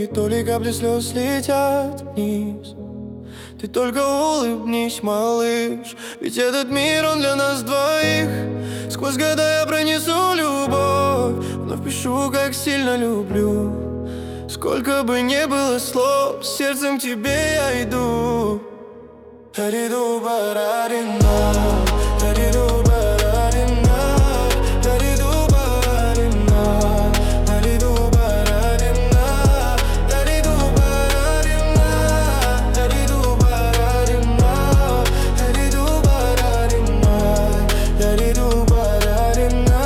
И то ли капли слез летят вниз. Ты только улыбнись, малыш, ведь этот мир, он для нас двоих. Сквозь года я пронесу любовь, вновь пишу, как сильно люблю. Сколько бы ни было слов, сердцем к тебе я иду. Ариду барарина, ариду барарина, ариду барарина, ариду барарина, ариду барарина, ариду барарина, ариду барарина, ариду барарина.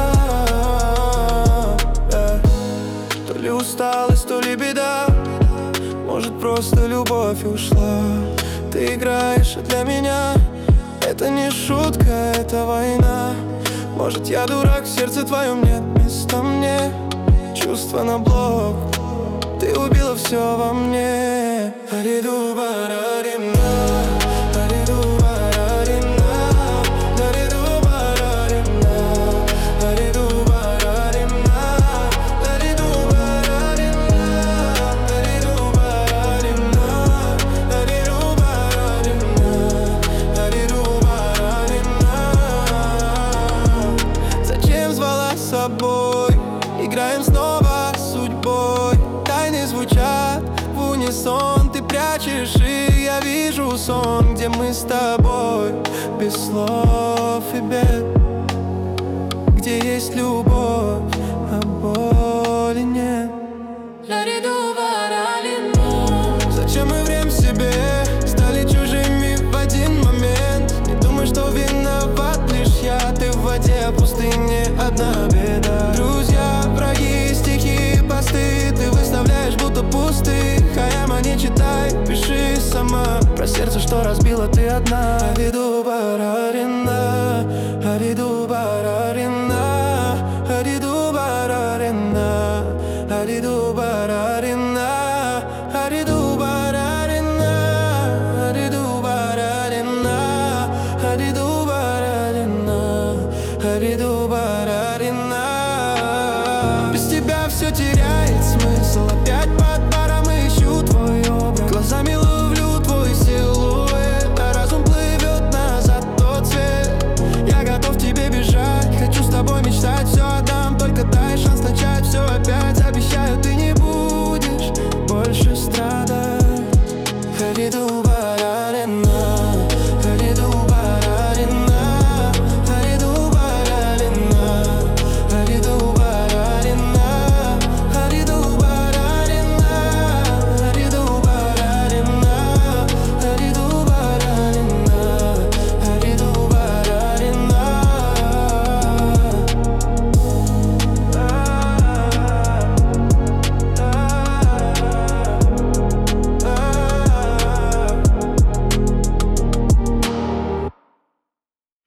То ли усталость, то ли беда, может, просто любовь ушла. Ты играешь, а для меня это не шутка, это война. Может, я дурак, в сердце твоем нет места мне. Чувства на блок, ты убила все во мне. Ариду барарина, ариду барарина, ариду барарина, ариду барарина, ариду барарина, ариду барарина, ариду барарина. Зачем звала с собой? Играем снова с судьбой. Тайны звучат в унисон. Ты прячешь, и я вижу сон, где мы с тобой без слов и бед, где есть любовь, а боли нет. Зачем мы врем себе стали чужими в один момент? Не думай, что виноват лишь я. Ты в воде, а пустыне одна беда. Друзья, враги, стихи, посты ты выставляешь будто пустых. А я не читай, пиши сама про сердце, что разбила ты одна. Ариду барарина.